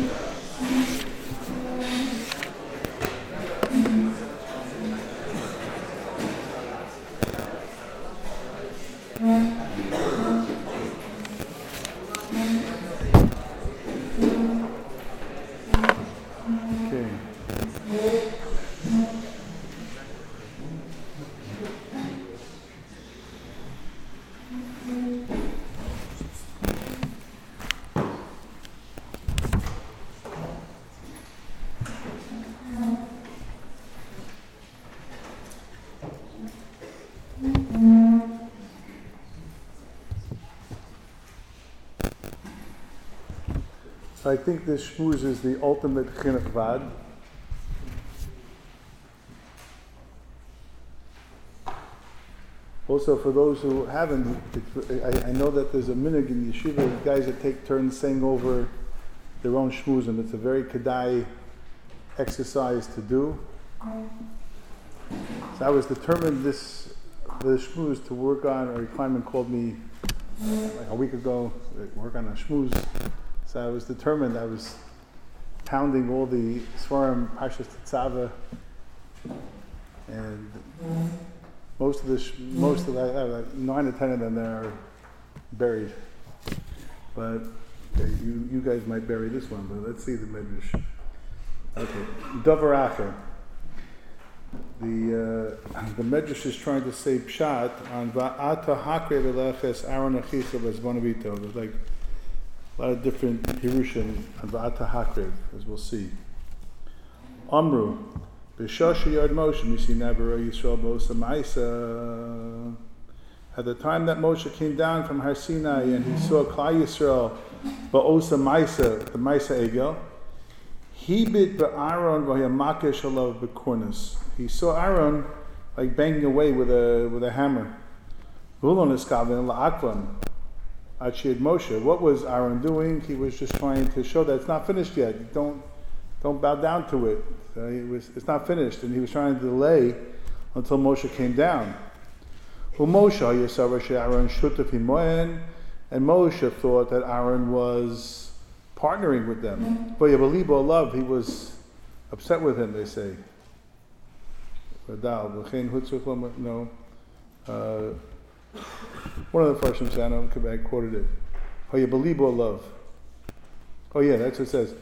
I think this shmooze is the ultimate chinuch vad. Also, for those who haven't, I know that there's a minhag in yeshiva, guys that take turns saying over their own shmoozim. It's a very kedai exercise to do. So I was determined the shmooze to work on. A Kleinman called me like a week ago, work on a shmooze. So I was determined. I was pounding all the Svarim, Parshas Tetzaveh, and most of like 9 or 10 of them there are buried. But you guys might bury this one, but let's see the Medrash. Okay, Davar Acher. The Medrash is trying to say pshat on Va'ata Hakre V'leches Aaron Achicha V'Zbonavito. There's like a lot of different Hirushim on Va'ata Hakre, as we'll see. Amru B'Shosha Yard Moshe Misi Nabara Yisrael B'Osa Ma'isa. At the time that Moshe came down from Har Sinai and he saw Klal Yisrael B'Osa Ma'isa, the Ma'isa Egel, he bit Aaron v'hayamakesh alav b'kornus. He saw Aaron like banging away with a hammer. V'ulon eskaven la'akvan. Achid Moshe. What was Aaron doing? He was just trying to show that it's not finished yet. Don't bow down to it. It's not finished, and he was trying to delay until Moshe came down. Moshe Aaron shutaf himoen, and Moshe thought that Aaron was partnering with them. But Yabalibo love, he was upset with him, they say. No. One of the Farshim said, I quoted it. Yabalibo love. Oh yeah, that's what it says.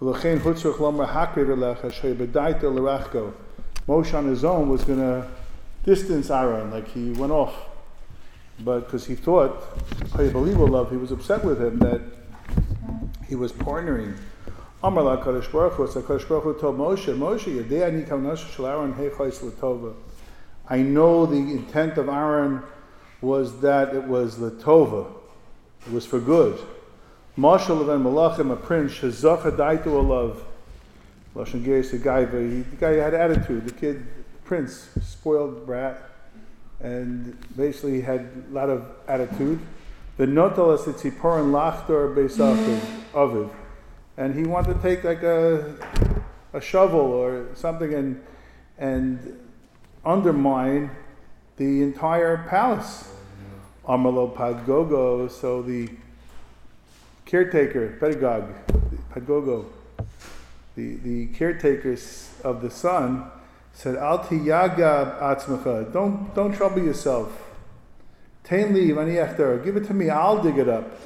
Moshe on his own was going to distance Aaron, like he went off. But because he thought, Yabalibo love, he was upset with him that he was partnering. Amar la Kadosh Baruch Hu, so Kadosh Baruch Hu told Moshe, Yodei ani kavanaso shel Aaron heichos l'tova. I know the intent of Aaron was that it was l'tova, it was for good. Moshe leven malachim, a prince, shezocha daitu olav. Lashon Geras the guy had attitude. The kid, prince, spoiled brat, and basically had a lot of attitude. The notalas etziporin lachtor beisachiv aviv, and he wanted to take like a shovel or something and undermine the entire palace. Amalo Padgogo, so the caretaker, Pedagog, Padgogo, the caretakers of the son said, Al tiyagab atzmacha, don't trouble yourself. Tain li v'aniachtar, give it to me, I'll dig it up.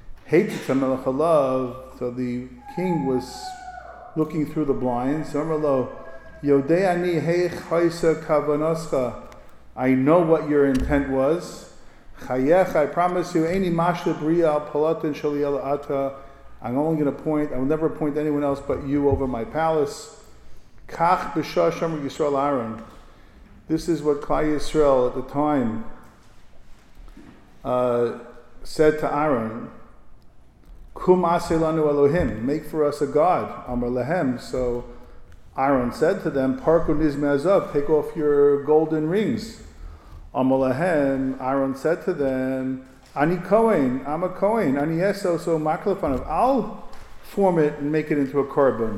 So the king was looking through the blinds. Yodei ani heich haisa kavanoscha, I know what your intent was. Chayech, I promise you, eini mashla bria al palatin shaliel ata, I'm only going to point, I will never appoint anyone else but you over my palace. Kach b'shah shomer Yisrael Aaron. This is what Klal Yisrael at the time said to Aaron, Kum aselanu Elohim, make for us a god, Amar lehem. So Aaron said to them, Parku nizme azav, take off your golden rings. Amar lehem, Aaron said to them, Ani Kohen, I'm a Kohen, Ani Yeso, so maklafanav, I'll form it and make it into a korban.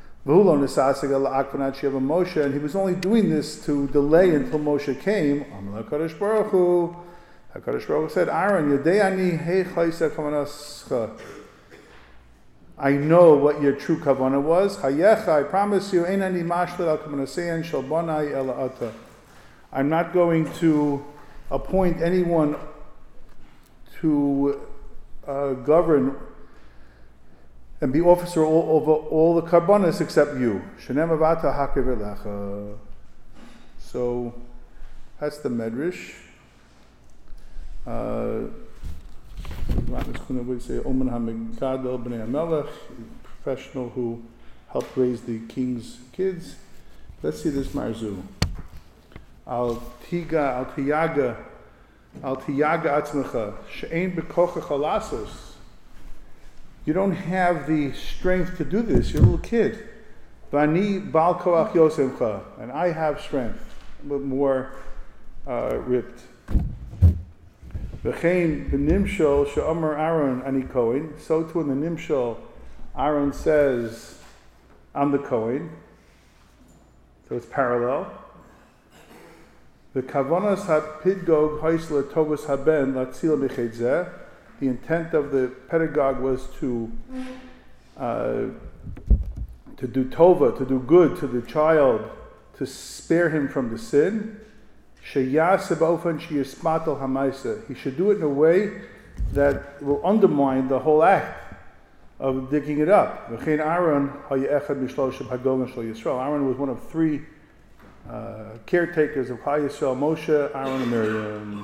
Moshe, and he was only doing this to delay until Moshe came. Amar HaKadosh Baruch Hu, HaKadosh Baruch Hu said, Aaron, Yodei ani hei chaysa kavanoscha, I know what your true kavanah was. Hayecha, I promise you, ein ani mashlit al kavanasein shel bonai ela ata. I'm not going to appoint anyone to govern and be officer over all the karbanos except you. Shenem avata hakev elecha. So that's the medrash. Would say Omen HaMegadol Bnei HaMelech, professional who helped raise the king's kids. Let's see this marzu. Al tiyaga atzmecha she'ein bekocha chalasos. You don't have the strength to do this. You're a little kid. Vani bal koach yosemcha, and I have strength, a little more ripped. V'chein b'nimshol she'omer Aaron ani Kohen. So too in the nimshol, Aaron says, "I'm the Kohen." So it's parallel. The kavanas hapidgog hoisla tovus haben latzil mechedzeh. The intent of the pedagogue was to do tova, to do good to the child, to spare him from the sin. He should do it in a way that will undermine the whole act of digging it up. Aaron was one of three caretakers of Chai Yisrael: Moshe, Aaron, and Miriam.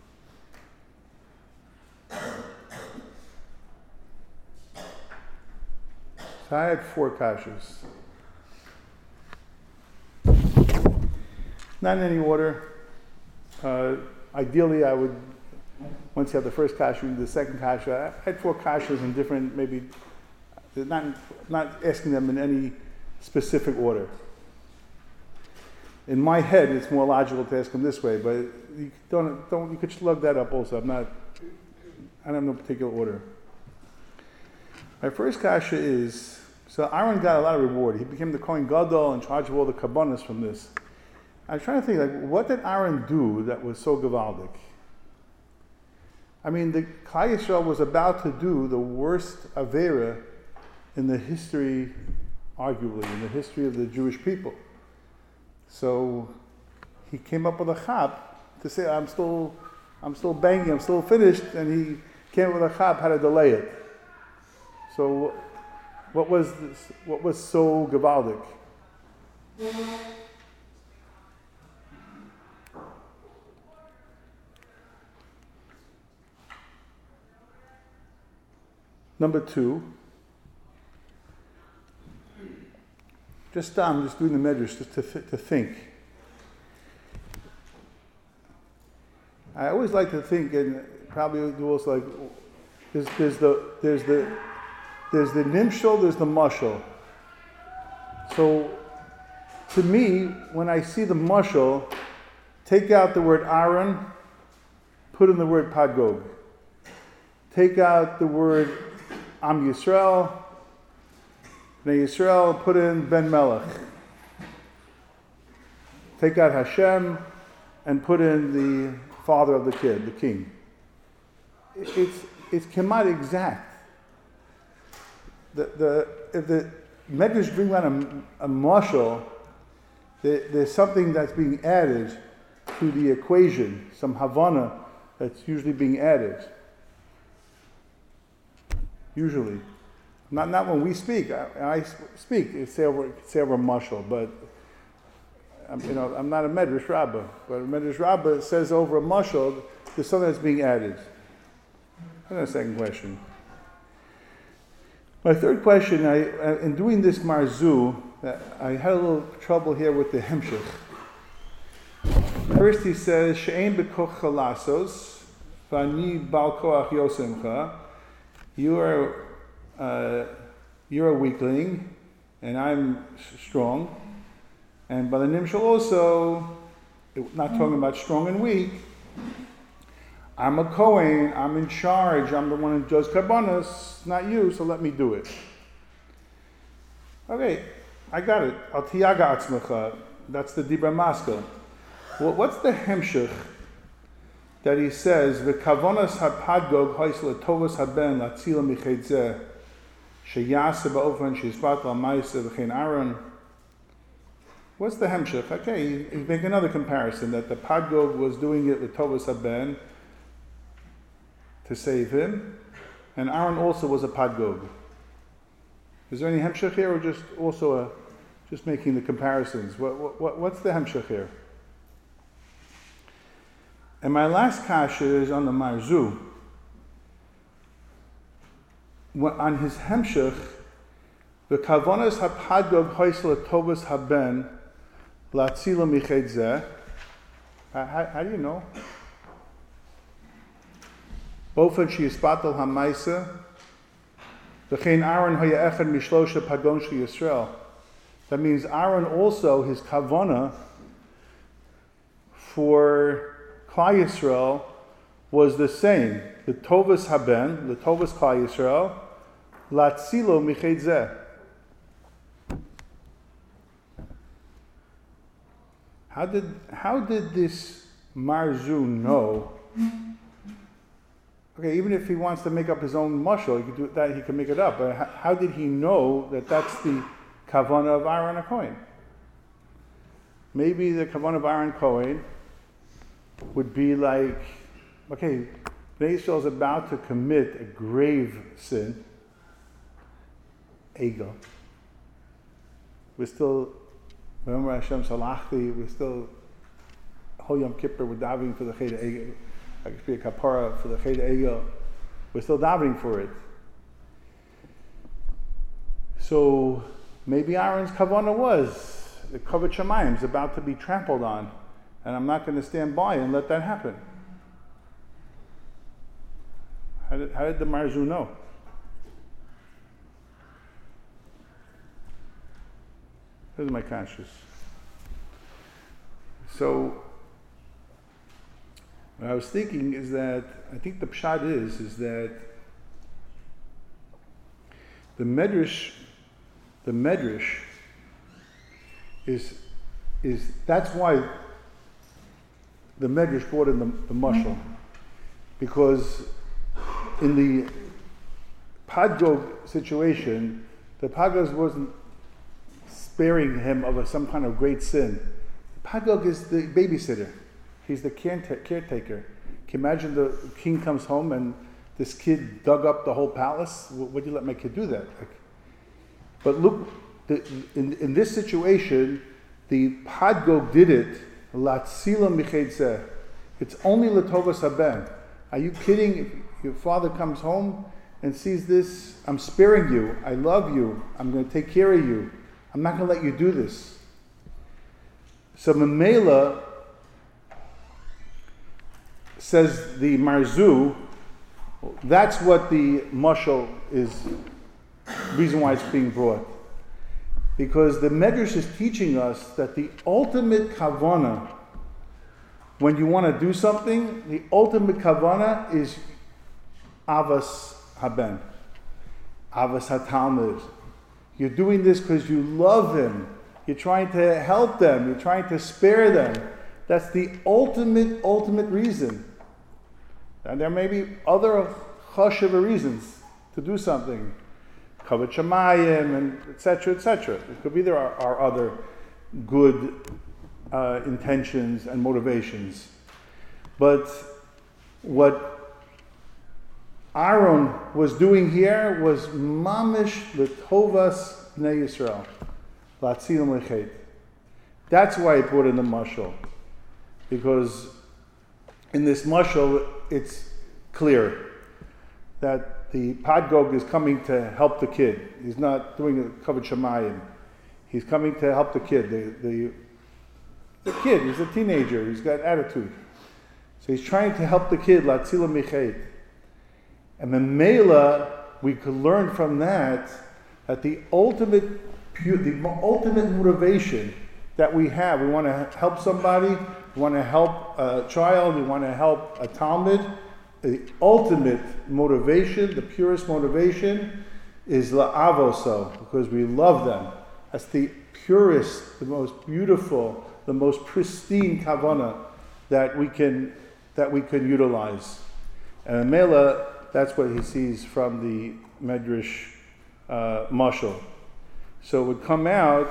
So I had 4 kashas. Not in any order. Ideally, I would, once you have the first kasha, the second kasha. I had 4 kashas in different, maybe, not asking them in any specific order. In my head, it's more logical to ask them this way, but you could slug that up also. I don't have no particular order. My first kasha is, so Aaron got a lot of reward. He became the Kohen Gadol in charge of all the kabbanas from this. I was trying to think, what did Aaron do that was so gavaldik? I mean, the Chai Yisrael was about to do the worst avera in the history, arguably, in the history of the Jewish people. So he came up with a chap to say, I'm still banging, I'm still finished, and he came up with a chap how to delay it. So what was so gavaldik? Number 2, I'm just doing the medrash just to think. I always like to think, and probably do also like there's the nimshol, there's the mashal. So to me, when I see the mashal, take out the word Aaron, put in the word Padgog. Take out the word Am Yisrael, Bnei Yisrael, put in Ben Melech. Take out Hashem and put in the father of the kid, the king. It's kemat exact. If the Medrash bring down a mashal, there's something that's being added to the equation, some Havana that's usually being added. Usually, not when we speak. I speak. Say over mashal, but I'm not a medrash rabbah. But a medrash rabbah says over a mashal, there's something that's being added. And a second question. My third question, in doing this marzu, I had a little trouble here with the hemshech. First, he says she'ein bekoch chalasos, v'ani bal koach yosemcha. You're a weakling, and I'm strong. And by the nimshal also, not talking about strong and weak, I'm a Kohen, I'm in charge, I'm the one who does karbanos, not you, so let me do it. Okay, I got it. Al tiyaga atzmecha, that's the Dibra Maskell. Well, what's the hemshech that he says, "V'kavonas hapadgog hois letovos haben latzila micheitzeh Sheyase ba'ofen she'ispat la'maisa v'chein Aaron. What's the hemshech? Okay, you make another comparison that the Padgog was doing it with Tovas Haben to save him, and Aaron also was a Padgog. Is there any hemshech here, or just making the comparisons? What's the hemshech here? And my last kasha is on the Marzu. On his hemshech, the kavonas hapadgog hoisel tovas haben latzila miched zeh. How do you know? Bofen she'ispatel hamaisa v'chein Aaron haya echad mishlosha pagon shel Yisrael. That means Aaron also, his kavana for Klal Yisrael was the same. The tovas haben, the tovas Klal Yisrael, latzilo miched zeh. How did this Marzu know? Okay, even if he wants to make up his own mashal, he could do that. He can make it up. But how did he know that that's the kavanah of Aaron Cohen? Maybe the kavanah of Aaron Cohen would be like, okay, Bnei Yisrael is about to commit a grave sin. Ego. We're still. Remember Hashem Salachti, we're still, Hol Yom Kippur, we're davening for the Cheder Egel. I could be a kapara for the Cheder Egel. We're still davening for it. So maybe Aaron's kavanah was, the Kavod Shamayim is about to be trampled on, and I'm not going to stand by and let that happen. How did the Marzu know? Those are my conscious. So, what I was thinking is that, I think the pshat is that the medrash is that's why the medrash brought in the mashal, because in the Padgog situation, the Padgog wasn't sparing him of some kind of great sin. Padgog is the babysitter. He's the caretaker. Can you imagine the king comes home and this kid dug up the whole palace? Would you let my kid do that? But look, in this situation, the Padgog did it. Latzila miched zeh. It's only letovas haben. Are you kidding? If your father comes home and sees this, I'm sparing you. I love you. I'm going to take care of you. I'm not going to let you do this. So Memela says the Marzu, that's what the mashal is, reason why it's being brought. Because the Medrash is teaching us that the ultimate kavana, when you want to do something, the ultimate kavana is avas haben, avas hatalmud. You're doing this because you love them. You're trying to help them. You're trying to spare them. That's the ultimate reason. And there may be other chashuva reasons to do something. Kavod Shamayim, and etc., etc. It could be there are other good intentions and motivations. But what Aaron was doing here was mamish l'tovas bnei Yisrael, latzil mechet. That's why he put in the mashal, because in this mashal it's clear that the Padgog is coming to help the kid. He's not doing a kavod shamayim. He's coming to help the kid. The kid, he's a teenager. He's got attitude, so he's trying to help the kid. Latzil mechet. And Memela, we could learn from that the ultimate motivation that we have, we want to help somebody, we want to help a child, we want to help a Talmud. The ultimate motivation, the purest motivation, is la'avoso, because we love them. That's the purest, the most beautiful, the most pristine kavana that we can utilize. And Mela, that's what he sees from the Medrash mashal. So it would come out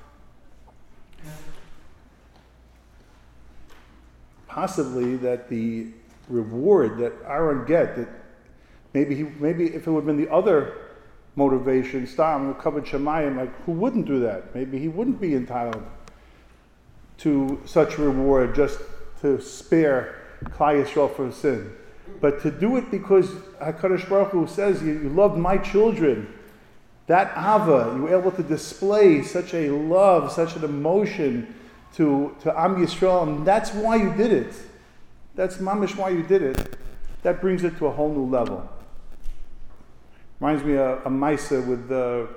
possibly that the reward that Aaron get, that maybe if it would have been the other motivation, Stam, covered Shemayim, like who wouldn't do that? Maybe he wouldn't be entitled to such reward just to spare Klal Yisrael from sin. But to do it because HaKadosh Baruch Hu says you loved my children, that Ava, you were able to display such a love, such an emotion to Am Yisrael, and that's why you did it. That's mamish why you did it. That brings it to a whole new level. Reminds me of a Maisa with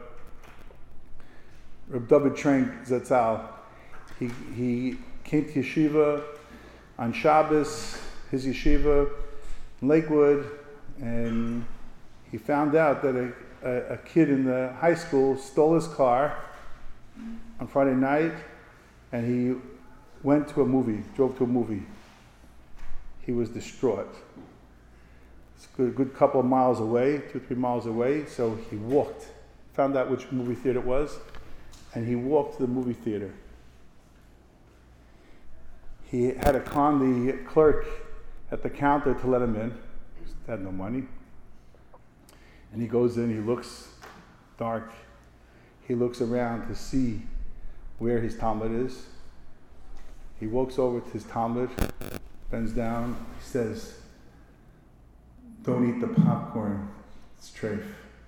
Reb David Trenk Zatzal. He came to yeshiva on Shabbos, his yeshiva in Lakewood, and he found out that a kid in the high school stole his car on Friday night, and he went to a movie, drove to a movie. He was distraught. It's a good couple of miles away, 2-3 miles away, so he walked, found out which movie theater it was, and he walked to the movie theater. He had to con the clerk at the counter to let him in. He had no money. And he goes in, he looks dark. He looks around to see where his Talmud is. He walks over to his Talmud, bends down, he says, "Don't eat the popcorn, it's treif."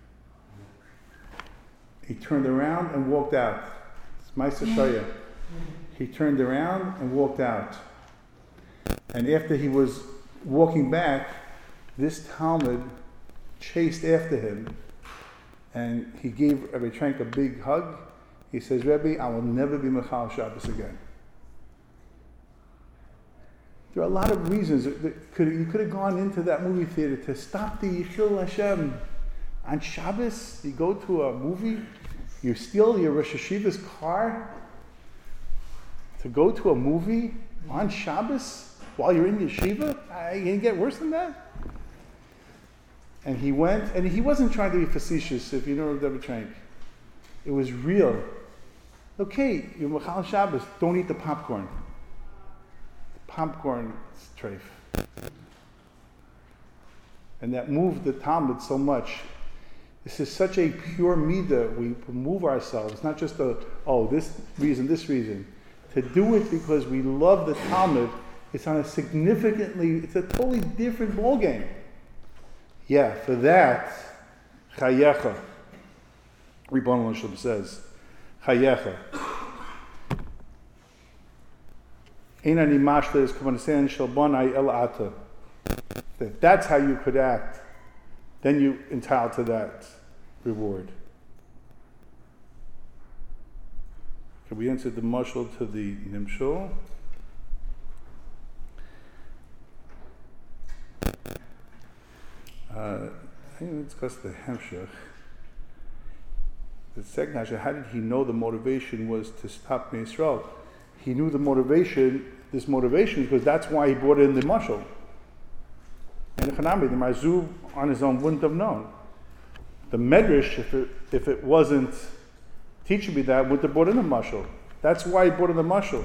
He turned around and walked out. It's Ma'aser Shaya. He turned around and walked out. And after he was walking back, this Talmud chased after him, and he gave Rebbe Trenk a big hug. He says, "Rebbe, I will never be Mechal Shabbos again." There are a lot of reasons. You could have gone into that movie theater to stop the Yishul Hashem. On Shabbos, you go to a movie, you steal your Rosh Hashiva's car to go to a movie on Shabbos while you're in yeshiva? You can get worse than that? And he went, and he wasn't trying to be facetious, if you know Rebbe Trenk. It was real. Okay, you're Mechal Shabbos, don't eat the popcorn. Popcorn is treif. And that moved the Talmud so much. This is such a pure midah. We remove ourselves, not just this reason. To do it because we love the Talmud, it's on it's a totally different ballgame. Yeah, for that, chayecha. Ribbon Shalom says, chayecha. Einani mashla is kavanesan shalbonai el ata. That's how you could act. Then you entitled to that reward. Okay, we answered the mashal to the nimshul. I think let's discuss the hemshech. The second hashah, how did he know the motivation was to stop Yisrael? He knew this motivation, because that's why he brought in the mashal. And the Marzub on his own wouldn't have known. The Medrash, if it wasn't teaching me that, would have brought in a mashal. That's why he brought in the mashal.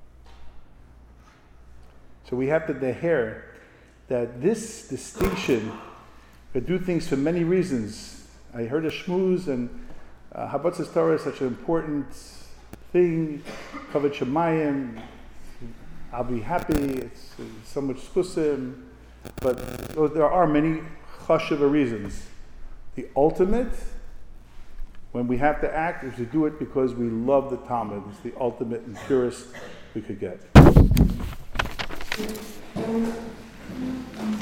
So we have to deher that this distinction could do things for many reasons. I heard a shmooze, and Habatzis Torah is such an important thing. Kavod Shemayim, I'll be happy. It's so much skusim. But there are many chashuva reasons. The ultimate, when we have to act, is to do it because we love the Talmud. It's the ultimate and purest we could get.